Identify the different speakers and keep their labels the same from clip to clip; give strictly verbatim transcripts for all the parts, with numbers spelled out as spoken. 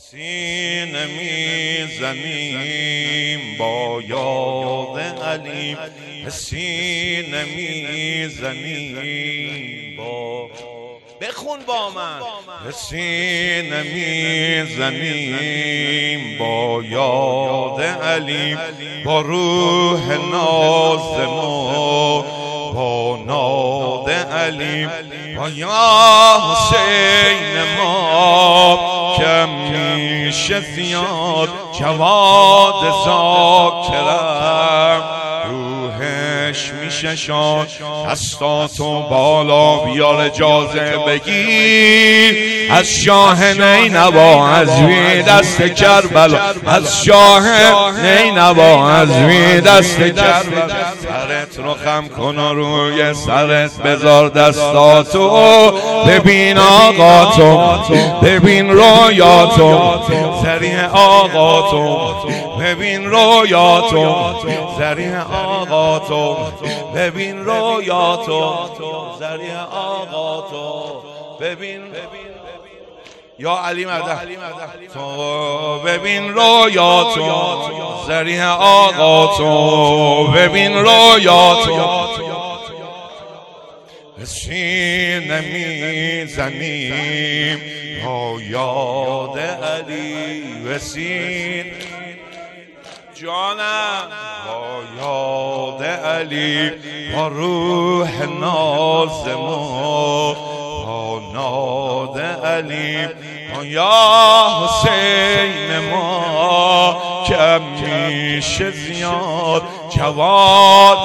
Speaker 1: سینه میزنیم با یاد علی، سینه میزنیم با بخون با من، سینه میزنیم با یاد علی، با روح نازم با ناد علی، با یا حسین ما کم میشه زیاد، جواد ذاکرم روحش میشه شاد، دستاتو بالا بیار اجازه بگیر از شاه نینوا، از وی دست کربلا، از شاه نینوا، از وی دست کربلا. سرت رو خم کن و روی سرت بذار دستاتو، ببین آقاتو، ببین رویاتو، زریح آقاتو، ببین رویاتو، زریح آقاتو، ببین رویاتو، زریح آقاتو، ببین یا علی مدح تو، ببین رویاتو، زریح آقاتو، ببین رویاتو. سینه میزنیم با یاد علی، وسین جانم با یاد علی، با روح نازم با ناد علی، یا حسین ما کم میشه زیاد، جواد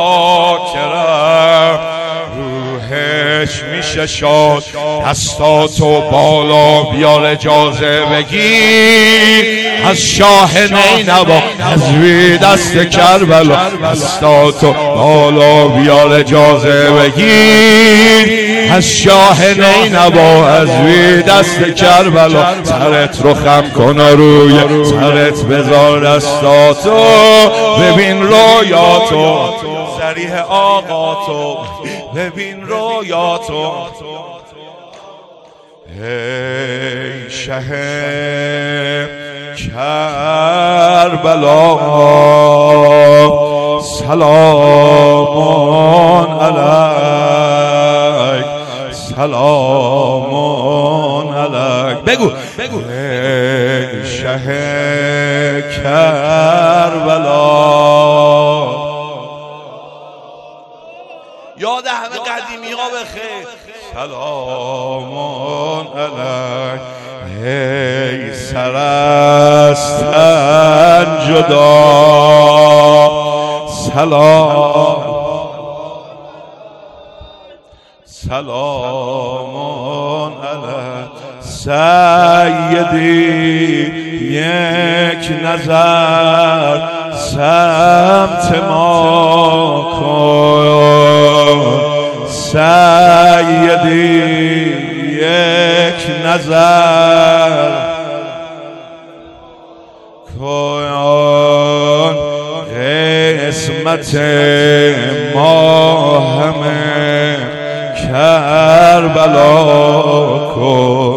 Speaker 1: ذاکرم روحش میشه شاد، دستاتو بالا بیار اجازه بگیر از شاه نینوا، از وی دست کربلا، دستاتو بالا بیار اجازه بگیر از شاه نینوا، از وی دست کربلا. سرت رو خم کن روی سرت بذار دستاتو، ببین رویاتو، زریح آقاتو، ببین رویاتو. ای شه کربلا سلام علیک، سلام علیک. بگو بگو ای شه کربلا. یاد همه قدیمی ها بخیر. سلام علیک ای سرستن جدا، سلام سلام علیک سیدی، یک نظر سمت ما کن سیدی، یک نظر کن، قسمت ما همه کربلا کن.